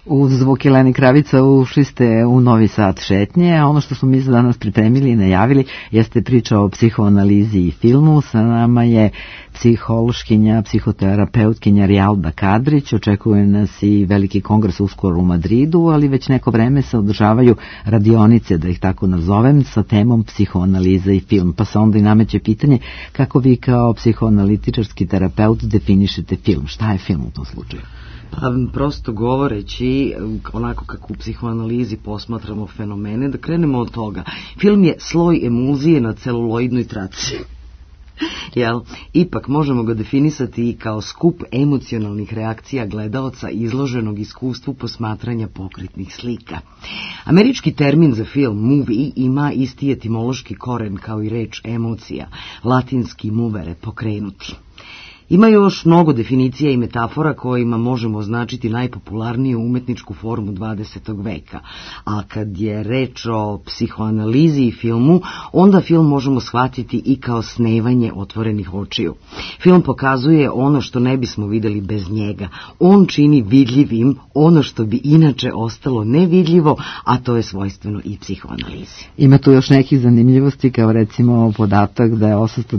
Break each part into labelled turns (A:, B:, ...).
A: Uz zvuk Jeleni Kravica ušli ste u novi sat šetnje, a ono što smo mi za danas pripremili i najavili jeste priča o psihoanalizi i filmu. Sa nama je psihološkinja, psihoterapeutkinja Rijalba Kadrić. Očekuje nas i veliki kongres uskoro u Madridu, ali već neko vreme se održavaju radionice, da ih tako nazovem, sa temom psihoanaliza i film. Pa se onda i nameće pitanje kako vi kao psihoanalitičarski terapeut definišete film. Šta je film u tom slučaju?
B: Pa, prosto govoreći, onako kako u psihoanalizi posmatramo fenomene, da krenemo od toga. Film je sloj emulzije na celuloidnoj traci. Jel? Ipak možemo ga definisati i kao skup emocionalnih reakcija gledaoca izloženog iskustvu posmatranja pokretnih slika. Američki termin za film movie ima isti etimološki koren kao i reč emocija, latinski movere, pokrenuti. Ima još mnogo definicija i metafora kojima možemo označiti najpopularniju umetničku formu 20. veka, a kad je reč o psihoanalizi i filmu, onda film možemo shvatiti i kao snevanje otvorenih očiju. Film pokazuje ono što ne bismo vidjeli bez njega. On čini vidljivim ono što bi inače ostalo nevidljivo, a to je svojstveno i psihoanalizi.
A: Ima tu još nekih zanimljivosti, kao recimo podatak da je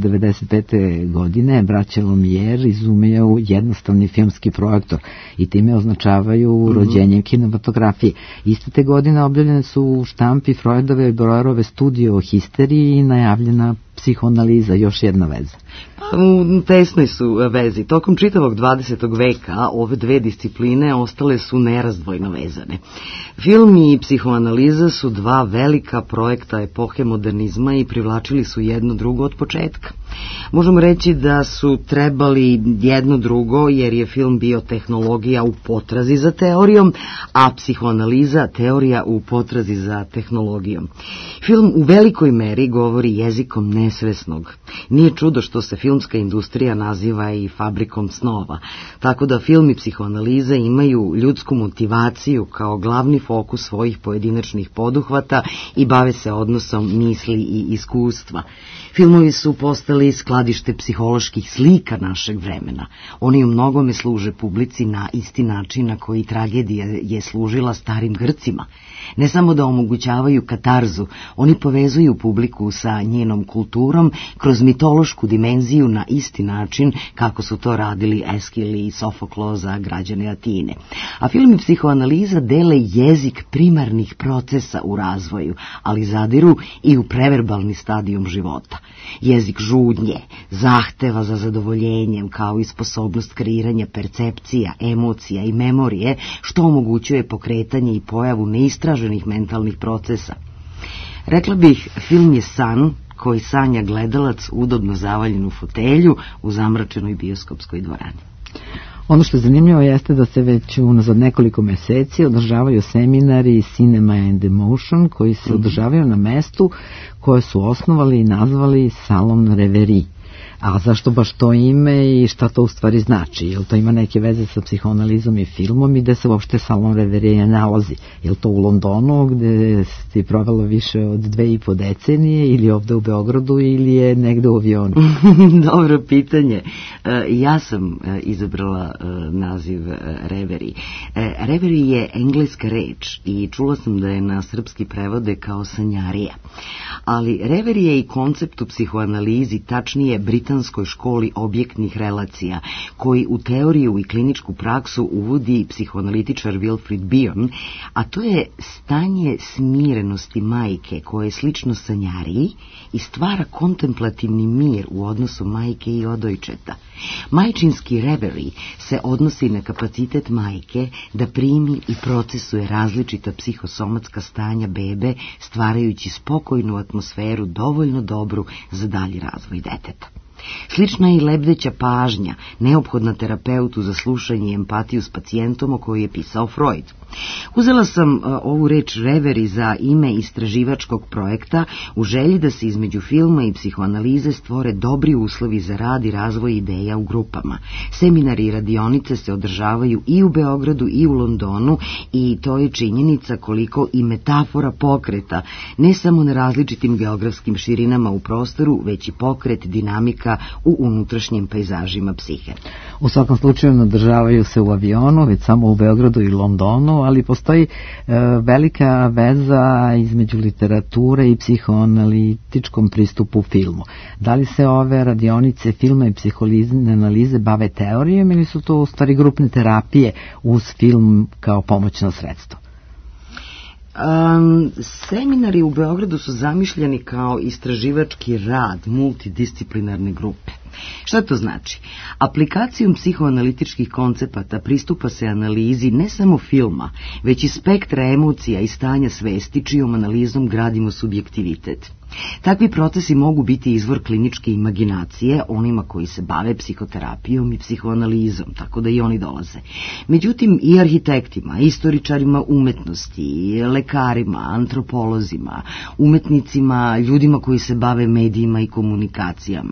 A: 895. godine braća Lumière izumeo jednostavni filmski projektor i time označavaju rođenjem kinematografije. Iste te godine objavljene su u štampi Freudove i Breuerove studije o histeriji i najavljena psihoanaliza, još jedna veza.
B: U tesnoj su vezi. Tokom čitavog 20. veka ove dve discipline ostale su nerazdvojno vezane. Film i psihoanaliza su dva velika projekta epohe modernizma i privlačili su jedno drugo od početka. Možemo reći da su trebali jedno drugo jer je film bio tehnologija u potrazi za teorijom, a psihoanaliza teorija u potrazi za tehnologijom. Film u velikoj meri govori jezikom nesvesnog. Nije čudo što se filmska industrija naziva i fabrikom snova, tako da film i psihoanaliza imaju ljudsku motivaciju kao glavni fokus svojih pojedinačnih poduhvata i bave se odnosom misli i iskustva. Filmovi su postali skladište psiholoških slika našeg vremena. Oni u mnogome služe publici na isti način na koji tragedija je služila starim Grcima. Ne samo da omogućavaju katarzu, oni povezuju publiku sa njenom kulturom kroz mitološku dimenziju na isti način kako su to radili Eskil i Sofoklo za građane Atine. A film i psihoanaliza dele jezik primarnih procesa u razvoju, ali zadiru i u preverbalni stadijum života. Jezik žudnje, zahteva za zadovoljenjem, kao i sposobnost kreiranja percepcija, emocija i memorije, što omogućuje pokretanje i pojavu neistraženih mentalnih procesa. Rekla bih, film je san koji sanja gledalac udobno zavaljen u fotelju u zamračenoj bioskopskoj dvorani.
A: Ono što je zanimljivo jeste da se već unazad nekoliko meseci održavaju seminari Cinema and Emotion koji se održavaju na mestu koje su osnovali i nazvali Salon Reverie. A zašto baš to ime i šta to u stvari znači? Jel to ima neke veze sa psihoanalizom i filmom i gde se uopšte Salon Reverie nalazi? Jel to u Londonu gde si provela više od 2,5 decenije ili ovde u Beogradu ili je negde u avionu?
B: Dobro pitanje. Ja sam izabrala naziv Reverie. Reverie je engleska reč i čula sam da je na srpski prevode kao sanjarija. Ali Reverie je i koncept u psihoanalizi, tačnije britanskoj školi objektnih relacija, koji u teoriju i kliničku praksu uvodi psihoanalitičar Wilfrid Bion, a to je stanje smirenosti majke koje je slično sanjariji i stvara kontemplativni mir u odnosu majke i odojčeta. Majčinski reverie se odnosi na kapacitet majke da primi i procesuje različita psihosomatska stanja bebe, stvarajući spokojnu atmosferu dovoljno dobru za dalji razvoj deteta. Slična je i lebdeća pažnja, neophodna terapeutu za slušanje i empatiju s pacijentom o kojoj je pisao Freud. Uzela sam ovu reč reverie za ime istraživačkog projekta u želji da se između filma i psihoanalize stvore dobri uslovi za rad i razvoj ideja seminarija u grupama. Seminari i radionice se održavaju i u Beogradu i u Londonu i to je činjenica koliko i metafora pokreta, ne samo na različitim geografskim širinama u prostoru, već i pokret, dinamika u unutrašnjim pejzažima psihe.
A: U svakom slučaju ne održavaju se u avionu, već samo u Beogradu i Londonu, ali postoji velika veza između literature i psihoanalitičkom pristupu filmu. Da li se ove radionice filma i psiholizne analize bave teorijom ili su to u stvari grupne terapije uz film kao pomoćno sredstvo?
B: Seminari u Beogradu su zamišljeni kao istraživački rad multidisciplinarne grupe. Šta to znači? Aplikacijom psihoanalitičkih koncepata pristupa se analizi ne samo filma, već i spektra emocija i stanja svesti, čijom analizom gradimo subjektivitet. Takvi procesi mogu biti izvor kliničke imaginacije onima koji se bave psihoterapijom i psihoanalizom, tako da i oni dolaze. Međutim, i arhitektima, istoričarima umetnosti, lekarima, antropolozima, umetnicima, ljudima koji se bave medijima i komunikacijama.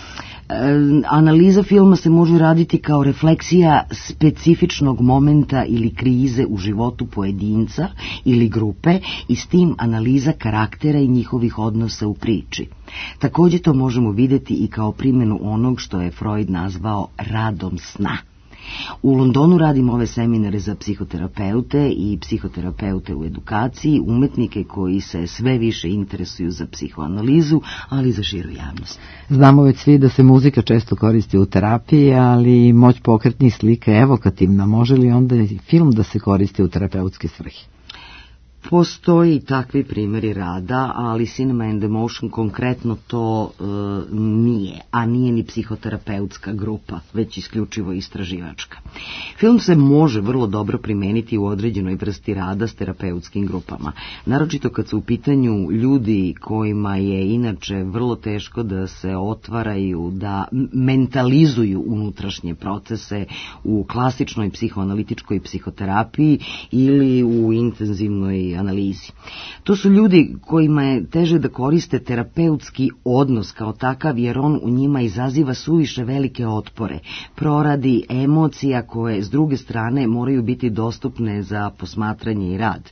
B: Analiza filma se može raditi kao refleksija specifičnog momenta ili krize u životu pojedinca ili grupe i s tim analiza karaktera i njihovih odnosa u priči. Također to možemo vidjeti i kao primjenu onog što je Freud nazvao radom sna. U Londonu radimo ove seminare za psihoterapeute i psihoterapeute u edukaciji, umetnike koji se sve više interesuju za psihoanalizu, ali i za širu javnost.
A: Znamo već svi da se muzika često koristi u terapiji, ali moć pokretnih slika je evokativna. Može li onda i film da se koristi u terapeutske svrhe?
B: Postoji takvi primjeri rada, ali Cinema and Emotion konkretno to nije, a nije ni psihoterapeutska grupa, već isključivo istraživačka. Film se može vrlo dobro primeniti u određenoj vrsti rada s terapeutskim grupama, naročito kad su u pitanju ljudi kojima je inače vrlo teško da se otvaraju, da mentalizuju unutrašnje procese u klasičnoj psihoanalitičkoj psihoterapiji ili u intenzivnoj analizi. To su ljudi kojima je teže da koriste terapeutski odnos kao takav, jer on u njima izaziva suviše velike otpore, proradi emocija koje s druge strane moraju biti dostupne za posmatranje i rad.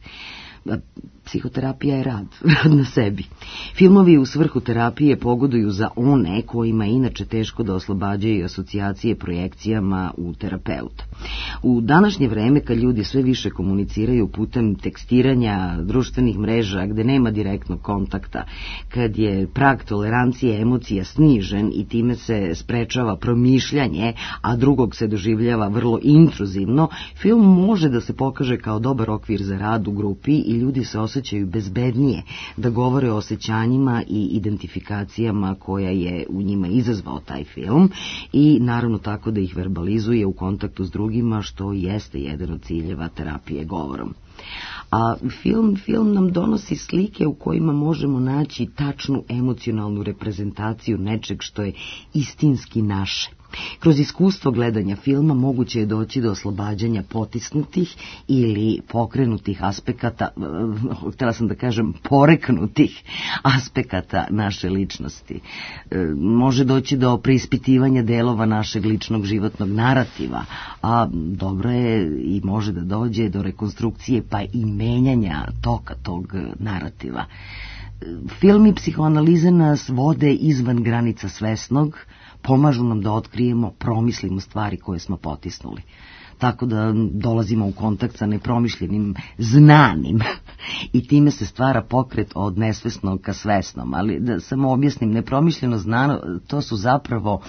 B: Psihoterapija je rad na sebi. Filmovi u svrhu terapije pogoduju za one kojima je inače teško da oslobađaju asocijacije projekcijama u terapeuta. U današnje vreme, kad ljudi sve više komuniciraju putem tekstiranja, društvenih mreža, gde nema direktnog kontakta, kad je prag tolerancije emocija snižen i time se sprečava promišljanje, a drugog se doživljava vrlo intruzivno, film može da se pokaže kao dobar okvir za rad u grupi i ljudi se osjećaju bezbednije da govore o osjećanjima i identifikacijama koja je u njima izazvao taj film i naravno tako da ih verbalizuje u kontaktu s drugima, što jeste jedan od ciljeva terapije govorom. A film nam donosi slike u kojima možemo naći tačnu emocionalnu reprezentaciju nečeg što je istinski naše. Kroz iskustvo gledanja filma moguće je doći do oslobađanja potisnutih ili pokrenutih aspekata, htjela sam da kažem poreknutih aspekata naše ličnosti. Može doći do preispitivanja delova našeg ličnog životnog narativa, a dobro je i može da dođe do rekonstrukcije pa i menjanja toka tog narativa. Film i psihoanalize nas vode izvan granica svesnog, pomažu nam da otkrijemo, promislimo stvari koje smo potisnuli. Tako da dolazimo u kontakt sa nepromišljenim znanim i time se stvara pokret od nesvesnog ka svesnom. Ali da samo objasnim, nepromišljeno znano, to su zapravo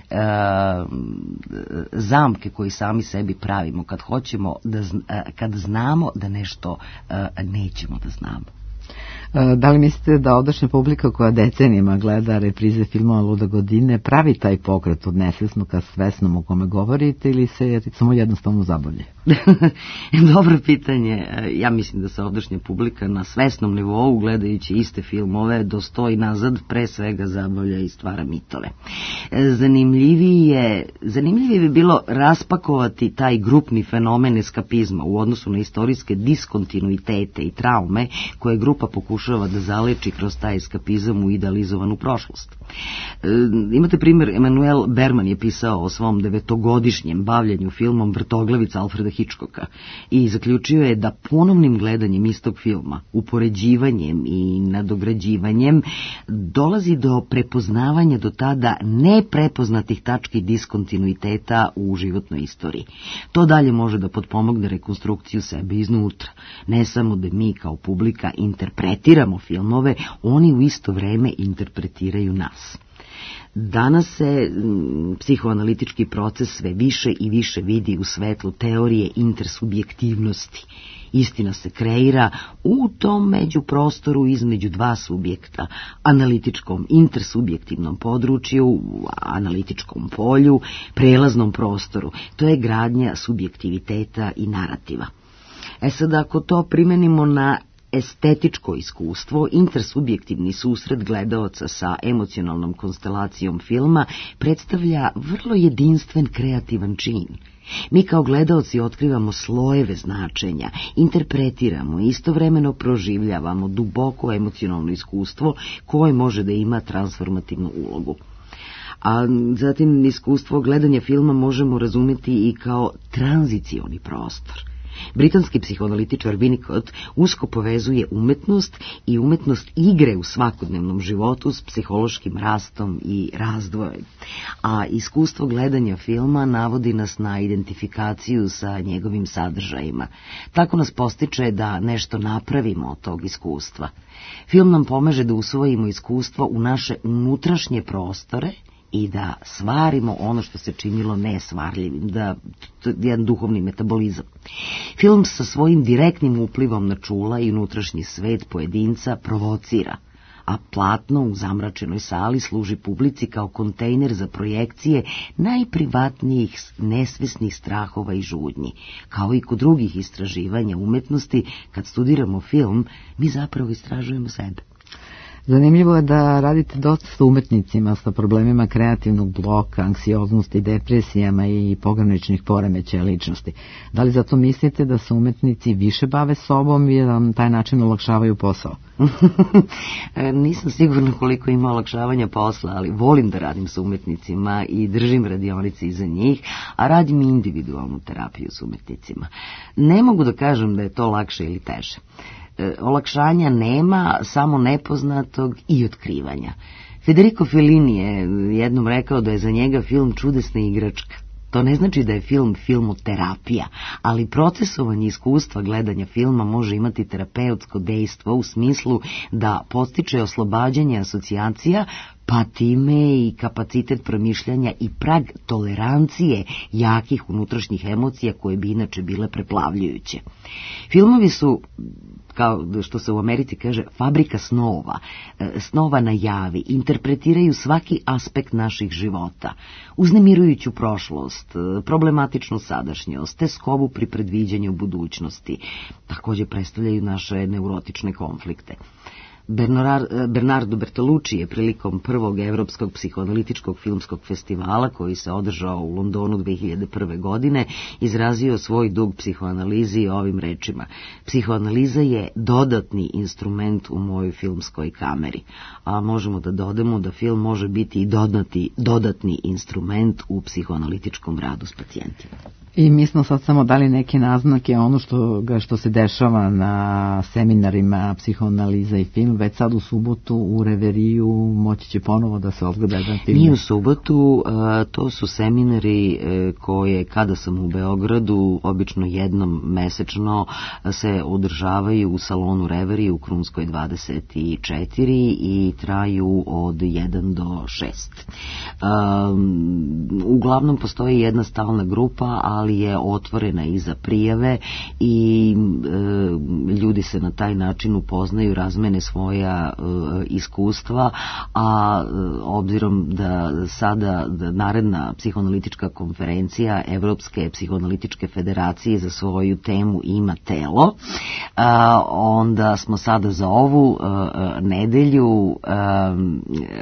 B: zamke koje sami sebi pravimo kad hoćemo kad znamo da nešto nećemo da znamo.
A: Da li mislite da odašnja publika koja decenijama gleda reprize filmova Luda godine pravi taj pokret od nesvesnog ka svesnom o kome govorite ili se samo jednostavno zabavlja?
B: Dobro pitanje. Ja mislim da se ovdašnja publika na svesnom nivou, gledajući iste filmove, dostoji nazad, pre svega zabavlja i stvara mitove. Zanimljivije bi bilo raspakovati taj grupni fenomen eskapizma u odnosu na istorijske diskontinuitete i traume koje grupa pokušava pokušava da zaleči kroz taj eskapizam u idealizovanu prošlost. Imate primjer, Emanuel Berman je pisao o svom 9-godišnjem bavljenju filmom Vrtoglavica Alfreda Hitchcocka i zaključio je da ponovnim gledanjem istog filma, upoređivanjem i nadograđivanjem dolazi do prepoznavanja do tada neprepoznatih tački diskontinuiteta u životnoj istoriji. To dalje može da potpomogne rekonstrukciju sebe iznutra. Ne samo da mi kao publika interpretiramo filmove, oni u isto vreme interpretiraju nas. Danas se psihoanalitički proces sve više i više vidi u svetlu teorije intersubjektivnosti. Istina se kreira u tom međuprostoru između dva subjekta, analitičkom intersubjektivnom području, analitičkom polju, prelaznom prostoru. To je gradnja subjektiviteta i narativa. Sad, ako to primenimo na estetičko iskustvo, intersubjektivni susret gledaoca sa emocionalnom konstelacijom filma predstavlja vrlo jedinstven kreativan čin. Mi kao gledaoci otkrivamo slojeve značenja, interpretiramo i istovremeno proživljavamo duboko emocionalno iskustvo koje može da ima transformativnu ulogu. A zatim iskustvo gledanja filma možemo razumjeti i kao tranzicioni prostor. Britanski psihoanalitičar Winnicott usko povezuje umetnost i umetnost igre u svakodnevnom životu s psihološkim rastom i razdvojem, a iskustvo gledanja filma navodi nas na identifikaciju sa njegovim sadržajima. Tako nas postiče da nešto napravimo od tog iskustva. Film nam pomaže da usvojimo iskustvo u naše unutrašnje prostore i da svarimo ono što se činilo nesvarljivim, da jedan duhovni metabolizam. Film sa svojim direktnim uplivom na čula i unutrašnji svet pojedinca provocira, a platno u zamračenoj sali služi publici kao kontejner za projekcije najprivatnijih nesvesnih strahova i žudnji. Kao i kod drugih istraživanja umetnosti, kad studiramo film, mi zapravo istražujemo sebe.
A: Zanimljivo je da radite dosta s umetnicima sa problemima kreativnog bloka, anksioznosti, depresijama i pograničnih poremećaja ličnosti. Da li zato mislite da se umetnici više bave sobom i da na taj način olakšavaju posao?
B: Nisam sigurna koliko ima olakšavanja posla, ali volim da radim s umetnicima i držim radionice iza njih, a radim individualnu terapiju s umetnicima. Ne mogu da kažem da je to lakše ili teže. Olakšanja nema, samo nepoznatog i otkrivanja. Federico Fellini je jednom rekao da je za njega film čudesna igračka. To ne znači da je film filmoterapija, ali procesovanje iskustva gledanja filma može imati terapeutsko dejstvo u smislu da podstiče oslobađanje asocijacija, pa time i kapacitet promišljanja i prag tolerancije jakih unutrašnjih emocija koje bi inače bile preplavljujuće. Filmovi su, kao što se u Americi kaže, fabrika snova. Snova na javi, interpretiraju svaki aspekt naših života, uznemirujuću prošlost, problematičnu sadašnjost, teskobu pri predviđanju budućnosti. Također predstavljaju naše neurotične konflikte. Bernardo Bertolucci je prilikom prvog Evropskog psihoanalitičkog filmskog festivala koji se održao u Londonu 2001. godine izrazio svoj dug psihoanalizi ovim rečima: psihoanaliza je dodatni instrument u mojoj filmskoj kameri, a možemo da dodamo da film može biti i dodatni instrument u psihoanalitičkom radu s pacijentima.
A: I mi smo sad samo dali neke naznake ono što se dešava na seminarima psihoanaliza i film. Već sad u subotu u Reveriju moći će ponovo da se odgleda jedan film.
B: Nije u subotu, to su seminari koje kada sam u Beogradu, obično jednom mesečno, se održavaju u salonu Reverije u Krunskoj 24 i traju od 1 do 6. Uglavnom postoji jedna stalna grupa, ali je otvorena i za prijave i ljudi se na taj način upoznaju, razmene svoja iskustva, a obzirom da sada naredna psihoanalitička konferencija Evropske psihoanalitičke federacije za svoju temu ima telo, onda smo sada za ovu nedelju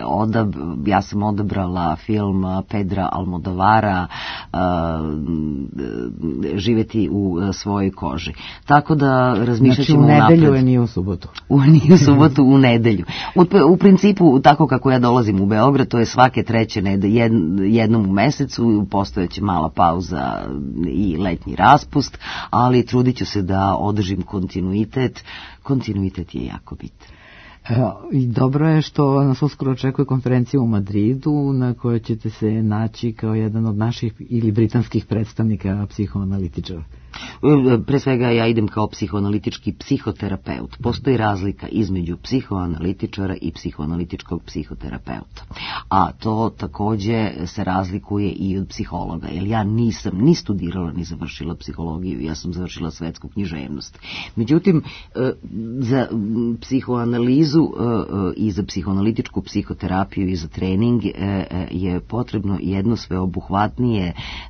B: ja sam odabrala film Pedra Almodovara živeti u svojoj koži. Tako da razmišljat ćemo
A: unapred. Znači u nedelju, nije u subotu.
B: Nije u subotu, u nedelju. U principu, tako kako ja dolazim u Beograd, to je svake treće jednom u mesecu, postojeće mala pauza i letnji raspust, ali trudit ću se da održim kontinuitet. Kontinuitet je jako bitan.
A: I dobro je što nas uskoro očekuje konferencija u Madridu na kojoj ćete se naći kao jedan od naših ili britanskih predstavnika psihoanalitičara.
B: Pre svega ja idem kao psihoanalitički psihoterapeut. Postoji razlika između psihoanalitičara i psihoanalitičkog psihoterapeuta. A to takođe se razlikuje i od psihologa. Jer ja nisam ni studirala ni završila psihologiju, ja sam završila svetsku književnost. Međutim, za psihoanalizu i za psihoanalitičku psihoterapiju i za trening je potrebno jedno sveobuhvatnije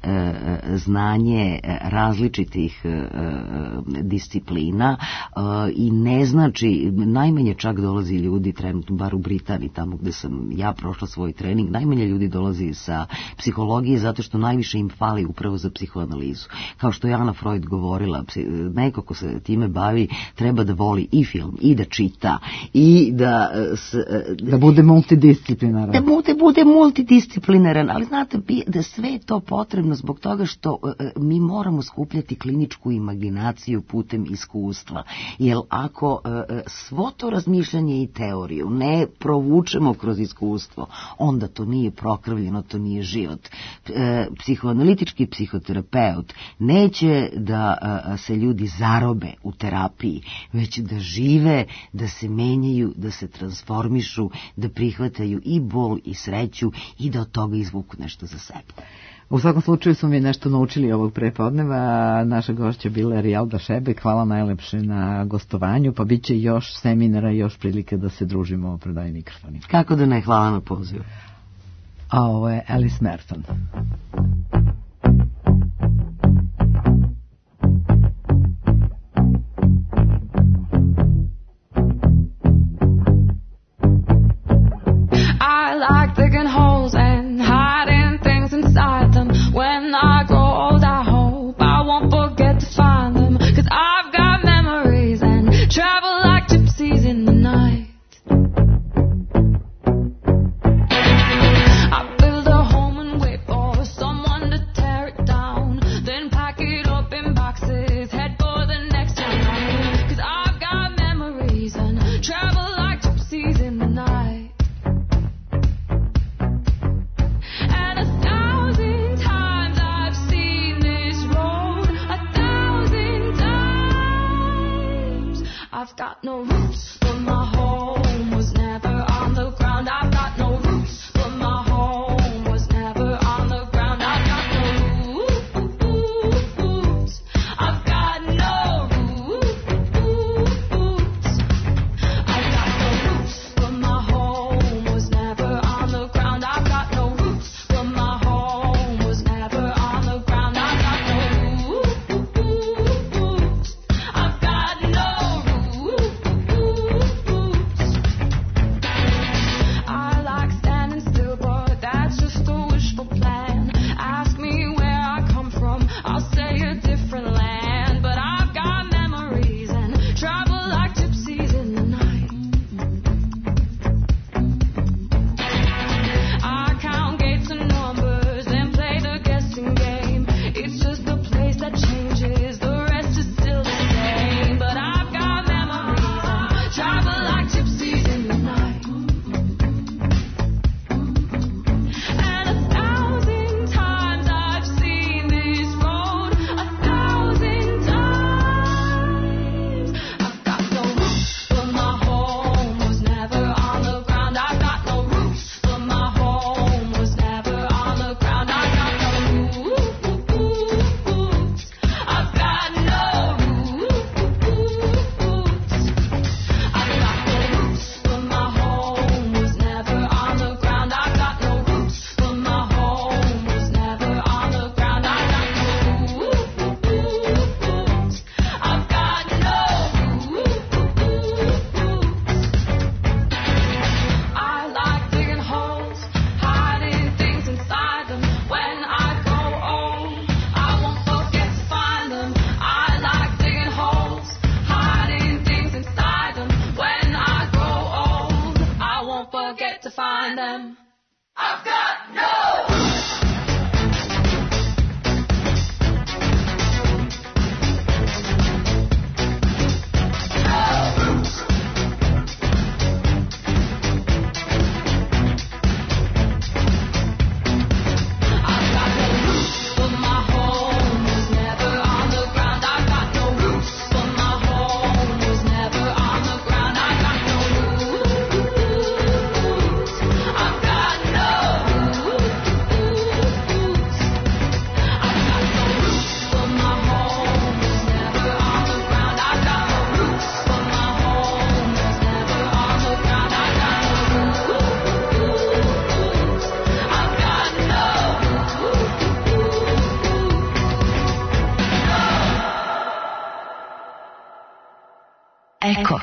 B: znanje različitih disciplina i ne znači, najmanje čak dolazi ljudi trenutno, bar u Britaniji, tamo gde sam ja prošla svoj trening, najmanje ljudi dolazi sa psihologije zato što najviše im fali upravo za psihoanalizu. Kao što je Ana Freud govorila, neko ko se time bavi treba da voli i film, i da čita, i
A: da bude multidisciplinaran.
B: Da bude multidisciplinaran, ali znate da sve je to potrebno zbog toga što mi moramo skupljati kliničku imaginaciju putem iskustva. Jer ako svo to razmišljanje i teoriju ne provučemo kroz iskustvo, onda to nije prokrvljeno, to nije život. Psihoanalitički psihoterapeut neće da se ljudi zarobe u terapiji, već da žive, da se menjaju, da se transformišu, da prihvataju i bol i sreću i da od toga izvuku nešto za sebe.
A: U svakom slučaju su mi nešto naučili ovog prepodneva. Naša gošća bila je Rijalda Šebek. Hvala najlepše na gostovanju, pa bit će još seminara i još prilike da se družimo pred ovim mikrofonima.
B: Kako da ne, hvala na pozivu.
A: A ovo je Alice Merton.
C: I like digging holes and hiding things inside them. When I grow old, I hope I won't forget to find them. 'Cause I've got memories and travel like gypsies in the night. I build a home and wait for someone to tear it down. Then pack it up in boxes, head for the next town. 'Cause I've got memories and travel like gypsies in the night. And 1,000 times I've seen this road, 1,000 times. I've got no roots, but my home was never on the ground. I've got no roots, but my home was never on the ground. I've got no roots. I've got no roots. I've got no roots, but my home was never on the ground. I've got no roots, but my home was never on the ground. I've got no roots. I've got no roots.
D: Eko.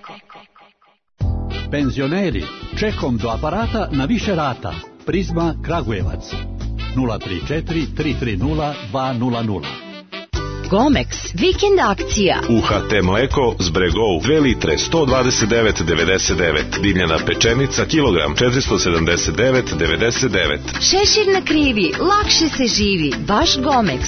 E: Penzioneri, čekom do aparata na više rata. Prizma Kragujevac 034 330 200.
D: Gomex, vikend akcija.
F: UHT mleko Zbregov 2 litre 129,99. Dimljena pečenica kilogram 479,99.
D: Šešir na krivi, lakše se živi, baš Gomex.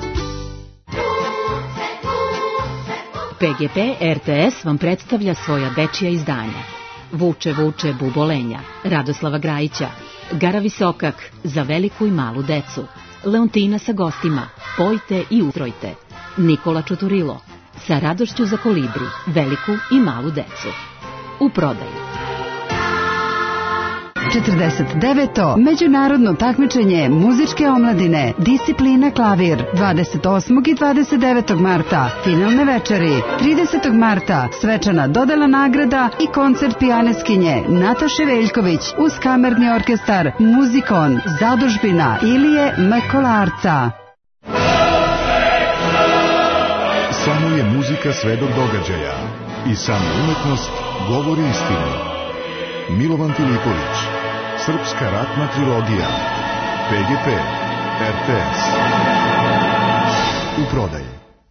D: PGP RTS vam predstavlja svoja dečija izdanja. Vuče, vuče, bubolenja, Radoslava Grajića, Gara Visokak, za veliku i malu decu, Leontina sa gostima, Pojte i utrojte, Nikola Čuturilo, sa radošću za kolibri, veliku i malu decu. U prodaju.
G: 49. Međunarodno takmičenje muzičke omladine, disciplina klavir, 28. i 29. marta, finalne večeri, 30. marta, svečana dodela nagrada i koncert pijaneskinje Nataše Veljković uz kamerni orkestar Muzikon, zadužbina Ilije M. Kolarca.
H: Samo je muzika svedok događaja i samo umetnost govori istinu. Milovan Filipović, Srpska ratna trilogija, PGP, RTS. U prodaji.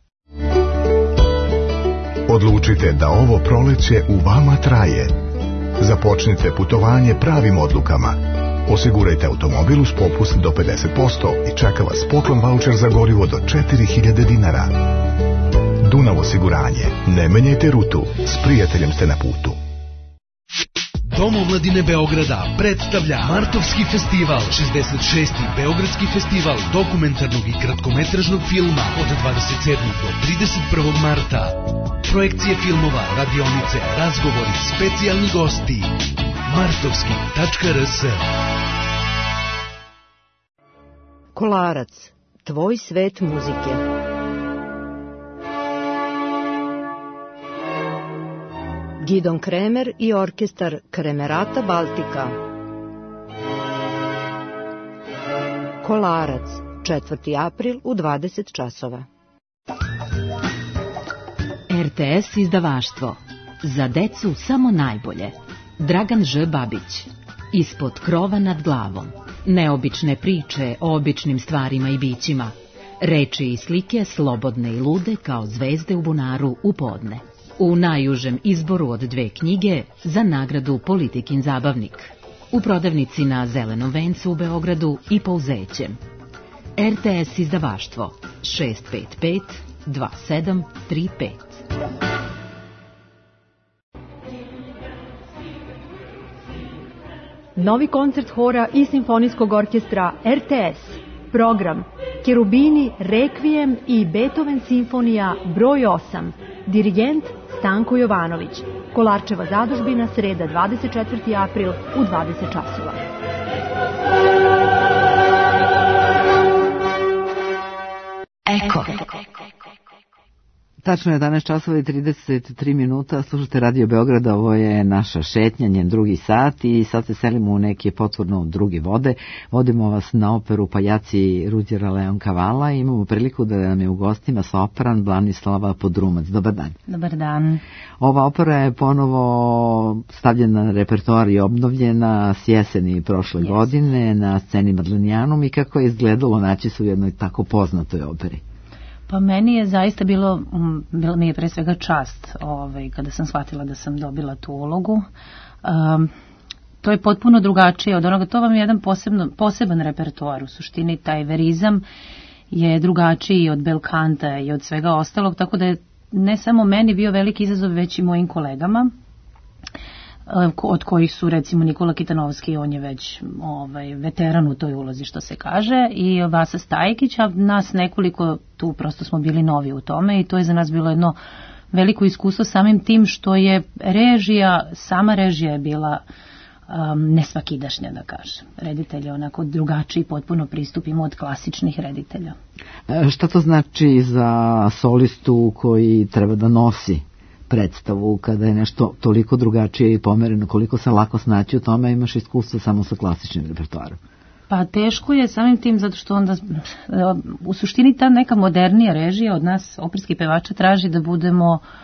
H: Odlučite da ovo proleće u vama traje. Započnite putovanje pravim odlukama. Osigurajte automobil uz popust do 50% i čeka vas poklon vaučer za gorivo do 4000 dinara. Dunav osiguranje. Ne menjajte rutu. S prijateljem ste na putu.
I: Dom omladine Beograda predstavlja Martovski festival, 66. Beogradski festival dokumentarnog i kratkometražnog filma od 27. do 31. marta. Projekcije filmova, radionice, razgovori, specijalni gosti. Martovski.rs.
D: Kolarac, tvoj svet muzike. Gidon Kremer i orkestar Kremerata Baltika. Kolarac, 4. april u 20 časova. RTS izdavaštvo. Za decu samo najbolje. Dragan Ž. Babić. Ispod krova nad glavom. Neobične priče o običnim stvarima i bićima. Reči i slike slobodne i lude kao zvezde u bunaru u podne. U najužem izboru od 2 knjige za nagradu Politikin zabavnik. U prodavnici na Zelenom vencu u Beogradu i Pouzećem. RTS izdavaštvo 655 2735.
J: Novi koncert hora i simfonijskog orkestra RTS. Program Kerubini, Rekvijem i Beethoven simfonija broj 8. Dirigent Stanko Jovanović. Kolarčeva zadužbina, sreda 24. april u 20 časova.
D: Eko.
A: Tačno je 11 časova i 33 minuta, slušate Radio Beograda, ovo je naša šetnja, njen drugi sat i sad se selimo u neke potvorno druge vode. Vodimo vas na operu Pajaci Ruđera Leonkavala i imamo priliku da nam je u gostima sopran Branislava Podrumac. Dobar dan.
K: Dobar dan.
A: Ova opera je ponovo stavljena na repertoar i obnovljena s jeseni prošle godine na sceni Madlenijanum i kako je izgledalo naći se u jednoj tako poznatoj operi?
K: Pa meni je zaista bilo mi je pre svega čast kada sam shvatila da sam dobila tu ulogu. To je potpuno drugačije od onoga, to vam je jedan poseban repertoar, u suštini taj verizam je drugačiji od belkanta i od svega ostalog, tako da je ne samo meni bio veliki izazov, već i mojim kolegama, od kojih su recimo Nikola Kitanovski, on je već veteran u toj ulozi što se kaže, i Vasa Stajkić, a nas nekoliko tu prosto smo bili novi u tome i to je za nas bilo jedno veliko iskustvo samim tim što je sama režija je bila nesvakidašnja, da kažem. Reditelj je onako drugačiji, potpuno pristupimo od klasičnih reditelja.
A: Šta to znači za solistu koji treba da nosi predstavu kada je nešto toliko drugačije i pomereno, koliko se lako snaći u tome, imaš iskustvo samo sa klasičnim repertoarom?
K: Pa teško je samim tim zato što onda u suštini ta neka modernija režija od nas operskih pevača traži da budemo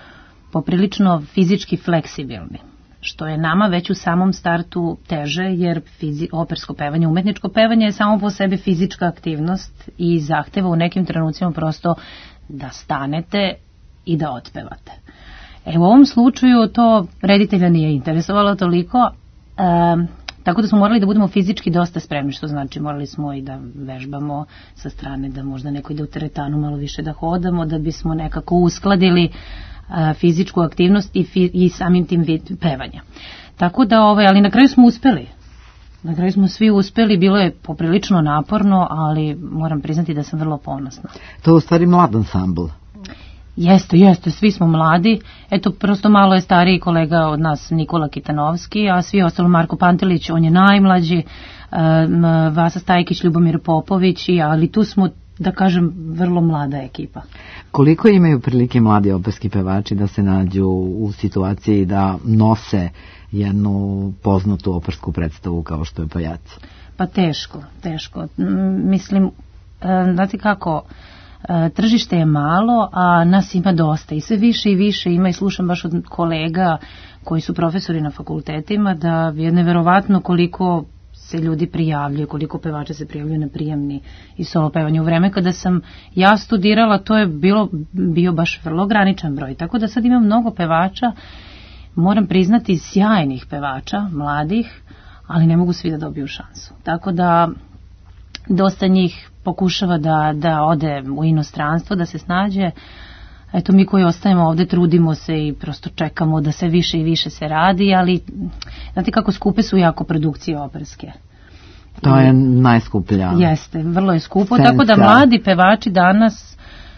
K: poprilično fizički fleksibilni, što je nama već u samom startu teže, jer opersko pevanje, umetničko pevanje je samo po sebi fizička aktivnost i zahteva u nekim trenucima prosto da stanete i da otpevate. U ovom slučaju to reditelja nije interesovalo toliko, tako da smo morali da budemo fizički dosta spremni, što znači morali smo i da vežbamo sa strane, da možda neko ide u teretanu malo više da hodamo, da bismo nekako uskladili fizičku aktivnost i samim tim vid pevanja. Tako da, ali na kraju smo uspeli. Na kraju smo svi uspeli, bilo je poprilično naporno, ali moram priznati da sam vrlo ponosna.
A: To je u stvari mlad ansambl.
K: Jeste, svi smo mladi. Eto, prosto malo je stariji kolega od nas Nikola Kitanovski, a svi ostalo Marko Pantelić, on je najmlađi, Vasa Stajkić, Ljubomir Popović, ali tu smo, da kažem, vrlo mlada ekipa.
A: Koliko imaju prilike mladi operski pevači da se nađu u situaciji da nose jednu poznatu opersku predstavu kao što je Pajaci?
K: Pa teško. Mislim, znate kako, tržište je malo, a nas ima dosta i sve više i više ima, i slušam baš od kolega koji su profesori na fakultetima da je neverovatno koliko se ljudi prijavljaju, koliko pevača se prijavljaju na prijemni i solo pevanje. U vreme kada sam ja studirala, to je bio baš vrlo ograničen broj, tako da sad imam mnogo pevača, moram priznati sjajnih pevača, mladih, ali ne mogu svi da dobiju šansu. Tako da dosta njih pokušava da ode u inostranstvo, da se snađe. Eto, mi koji ostajemo ovde trudimo se i prosto čekamo da se više i više se radi, ali znate kako skupe su jako produkcije operske.
A: To je najskuplja.
K: Jeste, vrlo je skupo, tako da mladi pevači danas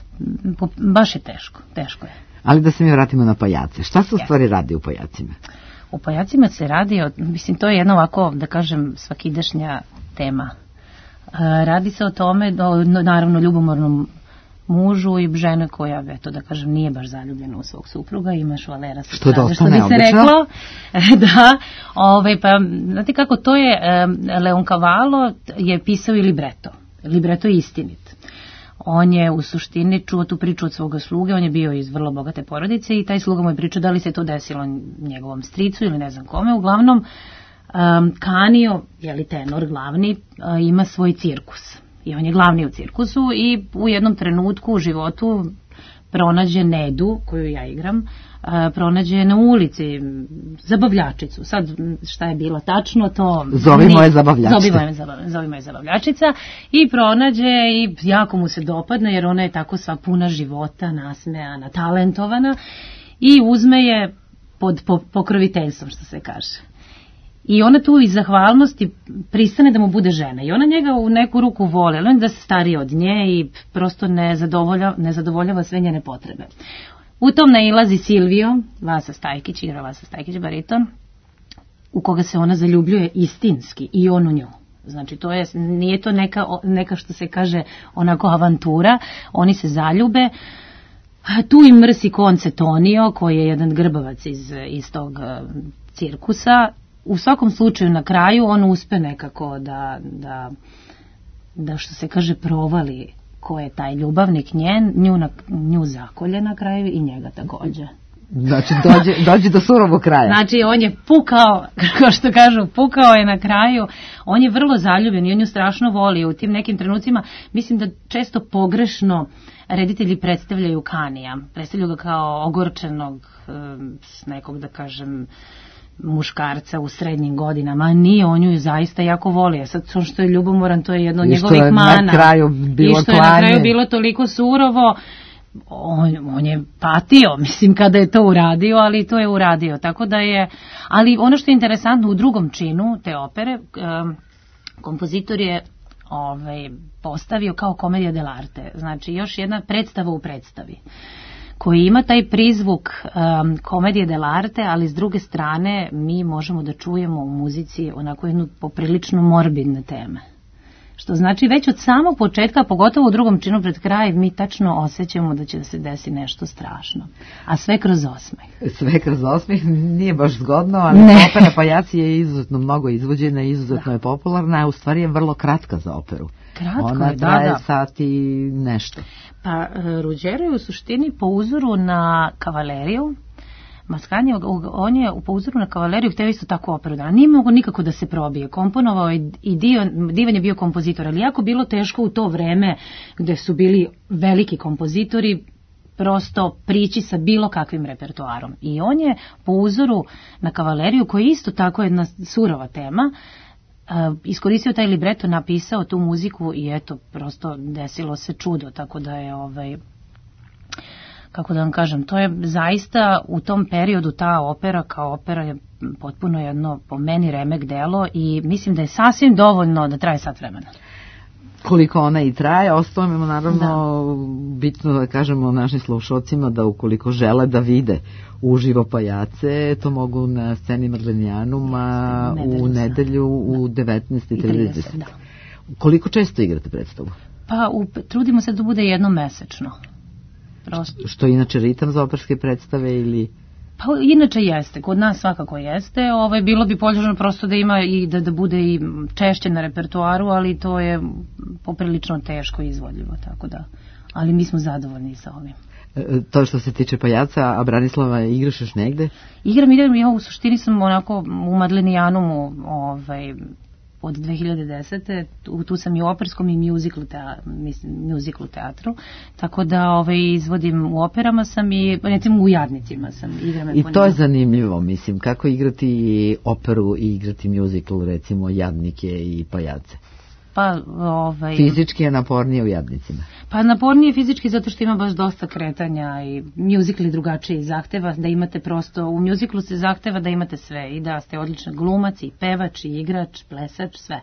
K: baš je teško je.
A: Ali da se mi vratimo na Pajace. Šta se u stvari radi u Pajacima?
K: U Pajacima se radi, mislim, to je jedna ovako, da kažem, svakidašnja tema. Radi se o tome, naravno, ljubomornom mužu i žene koja, eto da kažem, nije baš zaljubljena u svog supruga, ima švalera sa strane, što bi se reklo. Da, pa, znate kako, to je, Leoncavallo je pisao i libreto. Libreto je istinit. On je u suštini čuo tu priču od svoga sluge, on je bio iz vrlo bogate porodice i taj sluga mu je pričao da li se to desilo njegovom stricu ili ne znam kome. Uglavnom, Canio, jeli tenor glavni, ima svoj cirkus i on je glavni u cirkusu i u jednom trenutku u životu pronađe Nedu, koju ja igram, pronađe na ulici zabavljačicu. Sad šta je bilo tačno, to...
A: Zovimo je zabavljačica.
K: Zovimo je zabavljačica i pronađe i jako mu se dopadne jer ona je tako sva puna života, nasmejana, talentovana i uzme je pod pokroviteljstvom, što se kaže. I ona tu iz zahvalnosti pristane da mu bude žena. I ona njega u neku ruku voli, ali on da se stariji od nje i prosto ne zadovoljava sve njene potrebe. U tom nailazi Silvio, Vasa Stajkić, igra Vasa Stajkić, bariton, u koga se ona zaljubljuje istinski i on u nju. Znači, nije to neka što se kaže onako avantura, oni se zaljube. Tu im mrsi konce Tonio, koji je jedan grbavac iz tog cirkusa. U svakom slučaju na kraju on uspe nekako da što se kaže provali ko je taj ljubavnik nju zakolje na kraju i njega također.
A: Znači dođe do surovog kraja.
K: Znači on je pukao, kao što kažu, pukao je na kraju, on je vrlo zaljubljen i on ju strašno voli. U tim nekim trenucima mislim da često pogrešno reditelji predstavljaju Canija, predstavljaju ga kao ogorčenog nekog, da kažem, muškarca u srednjim godinama, nije, on ju zaista jako voli. Sad što je ljubomoran, to je jedno od njegovih mana. I što je na kraju bilo toliko surovo, on je patio, mislim, kada je to uradio, ali to je uradio. Tako da je, ali ono što je interesantno u drugom činu te opere, kompozitor je postavio kao komedija dell'arte, znači još jedna predstava u predstavi, koji ima taj prizvuk komedije dell'arte, ali s druge strane mi možemo da čujemo u muzici onako jednu poprilično morbidne teme. Što znači već od samog početka, pogotovo u drugom činu pred kraj, mi tačno osjećamo da će da se desi nešto strašno. A sve kroz osmeh.
A: Sve kroz osmeh nije baš zgodno, ali opera Pajaci je izuzetno mnogo izvođena, izuzetno je popularna, a u stvari je vrlo kratka za operu. Ona traje sat i nešto.
K: Pa Ruggiero je u suštini po uzoru na Kavaleriju Mascagni, on je po uzoru na Kavaleriju hteo isto tako operu da nije mogao nikako da se probije. Komponovao je i divan je bio kompozitor, ali jako bilo teško u to vreme gde su bili veliki kompozitori prosto prići sa bilo kakvim repertoarom. I on je po uzoru na Kavaleriju, koja je isto tako jedna surova tema, iskoristio taj libreto, napisao tu muziku i eto, prosto desilo se čudo, tako da je kako da vam kažem, to je zaista u tom periodu ta opera kao opera je potpuno jedno po meni remek delo i mislim da je sasvim dovoljno da traje sat vremena.
A: Koliko ona i traje, ostavimo naravno bitno da kažemo našim slušalcima da ukoliko žele da vide uživo Pajace, to mogu na sceni Madlenijanuma u nedelju u 19:30.
K: Da.
A: Koliko često igrate predstavu?
K: Pa trudimo se da bude jednom mesečno. Prosto.
A: Što je inače ritam za operske predstave ili...
K: Pa inače jeste, kod nas svakako jeste, bilo bi poželjno prosto da ima i da bude i češće na repertoaru, ali to je poprilično teško izvodljivo, tako da, ali mi smo zadovoljni sa ovim.
A: To što se tiče Pajaca, a Branislava, igraš još negde?
K: Igram, ja u suštini sam onako u Madlenijanumu od 2010. Tu sam i u operskom i muziklu teatru, tako da izvodim u operama sam i recimo u Jadnicima sam.
A: I to je zanimljivo, mislim, kako igrati operu i igrati muzikl, recimo Jadnike i Pajace.
K: Pa,
A: fizički je napornije u Jadnicima.
K: Pa napornije fizički zato što ima baš dosta kretanja i muzikli drugačije zahteva da imate prosto, u muziklu se zahteva da imate sve i da ste odličan glumac i pevač i igrač, plesač, sve.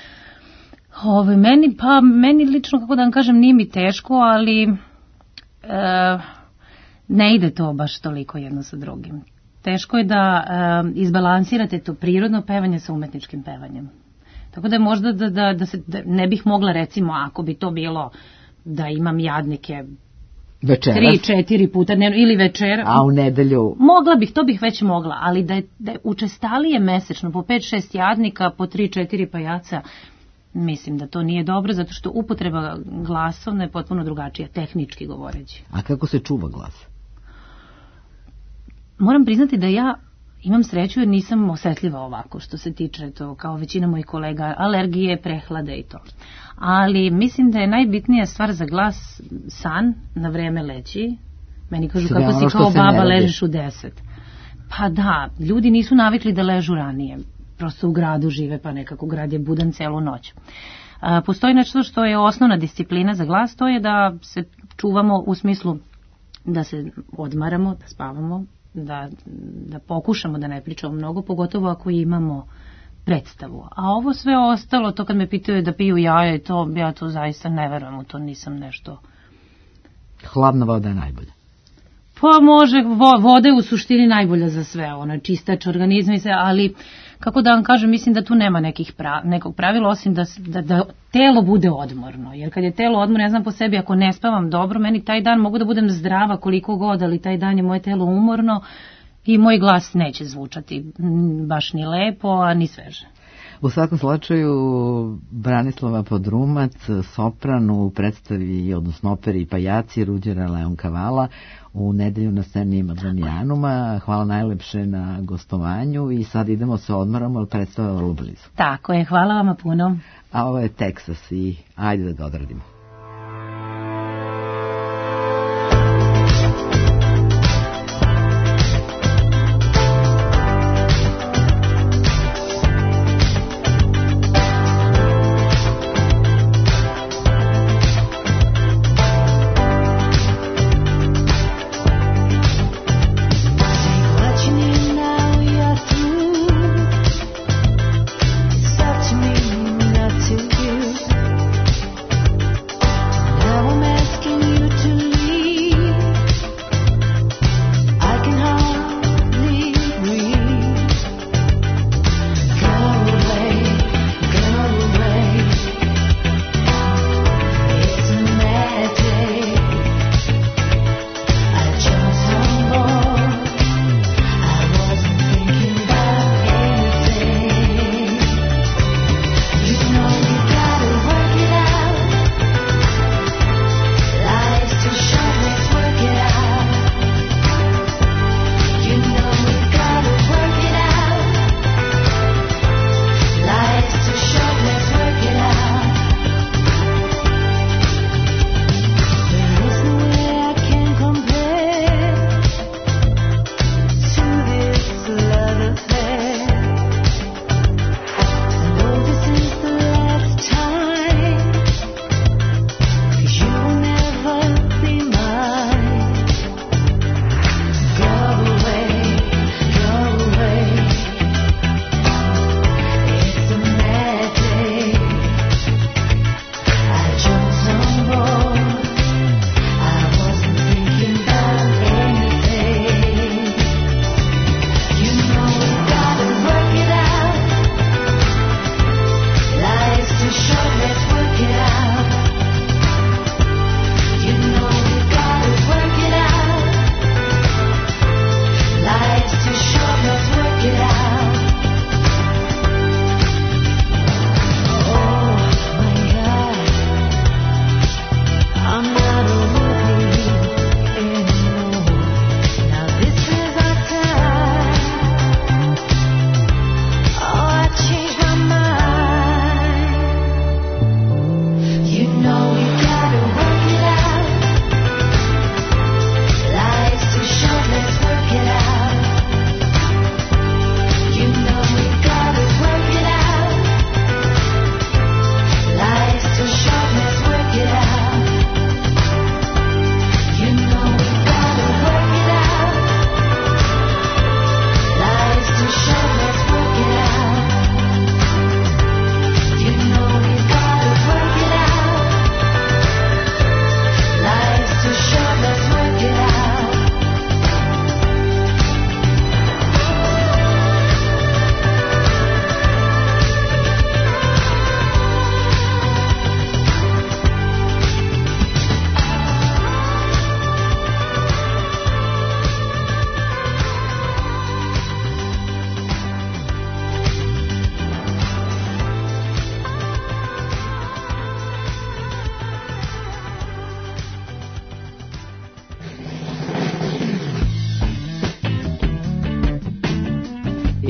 K: Meni lično, kako da vam kažem, nije mi teško, ali ne ide to baš toliko jedno sa drugim. Teško je da izbalansirate to prirodno pevanje sa umetničkim pevanjem. Tako da je možda da ne bih mogla, recimo, ako bi to bilo da imam Jadnike večeras 3-4 puta ili večera.
A: A u nedelju?
K: Mogla bih, to bih već mogla, ali da je učestalije mesečno po 5-6 Jadnika, po 3-4 Pajaca, mislim da to nije dobro, zato što upotreba glasovna je potpuno drugačija, tehnički govoreći.
A: A kako se čuva glas?
K: Moram priznati da ja imam sreću jer nisam osetljiva ovako što se tiče to, kao većina mojih kolega, alergije, prehlade i to. Ali mislim da je najbitnija stvar za glas san, na vreme leći. Meni kažu kako si kao baba ležeš u 10. Pa da, ljudi nisu navikli da ležu ranije. Prosto u gradu žive, pa nekako grad je budan celu noć. Postoji nešto što je osnovna disciplina za glas, to je da se čuvamo u smislu da se odmaramo, da spavamo, da pokušamo da ne pričamo mnogo, pogotovo ako imamo predstavu. A ovo sve ostalo, to kad me pitaju da piju jaja i to, ja to zaista ne verujem u to, nisam nešto...
A: Hladna voda je najbolja.
K: Pa može, voda je u suštini najbolja za sve, ona čistač organizma i sve, ali kako da vam kažem, mislim da tu nema nekog pravila, osim da telo bude odmorno, jer kad je telo odmorno, ja znam po sebi, ako ne spavam dobro, meni taj dan mogu da budem zdrava koliko god, ali taj dan je moje telo umorno i moj glas neće zvučati baš ni lepo, a ni sveže.
A: U svakom slučaju, Branislava Podrumac, sopran u predstavi, odnosno operi Pajaci, Ruđera Leoncavala, u nedelju na sceni Madlenijanuma. Hvala najlepše na gostovanju i sad idemo se odmaramo, ali predstava je vrlo blizu.
K: Tako je, hvala vama puno.
A: A ovo je Teksas i ajde da ga odradimo.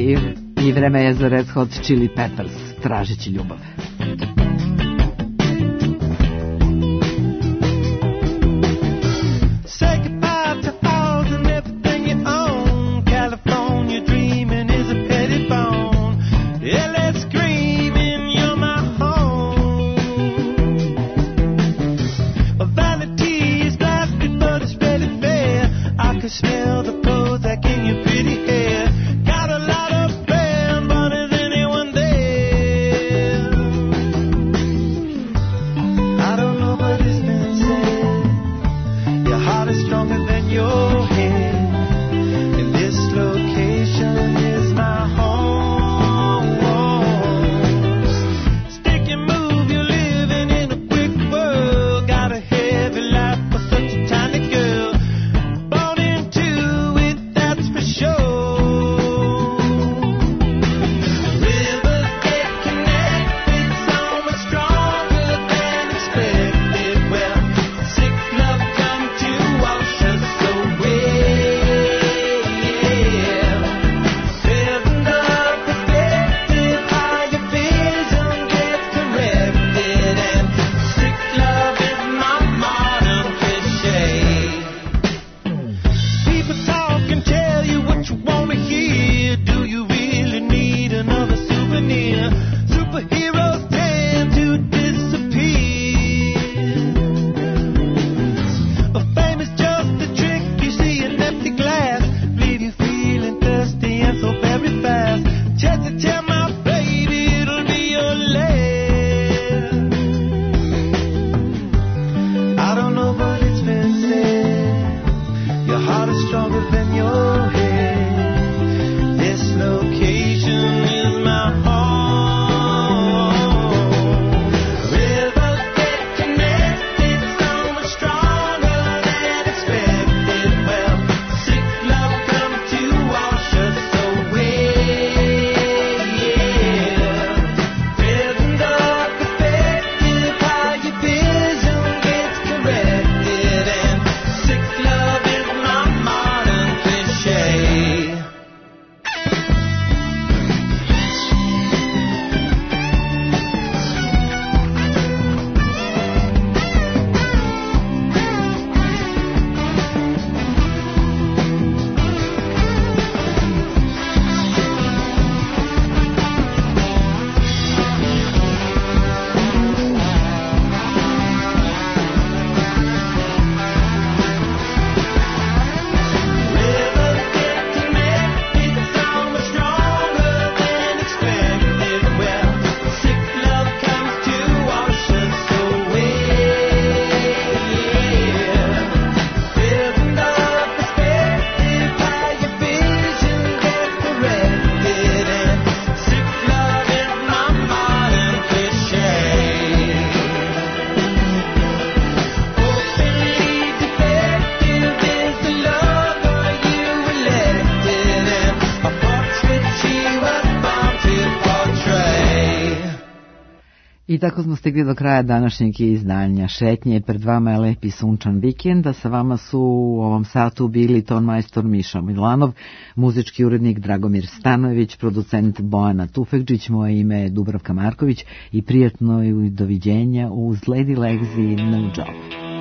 A: I vreme je za Red Hot Chili Peppers, tražeći ljubav. I tako smo stigli do kraja današnjeg izdanja Šetnje. Pred vama je lepi sunčan vikend, a sa vama su u ovom satu bili tonmajstor Miša Milanov, muzički urednik Dragomir Stanojević, producent Bojana Tufekđić, moje ime je Dubravka Marković i prijatno i doviđenja uz Lady Legs i No Job.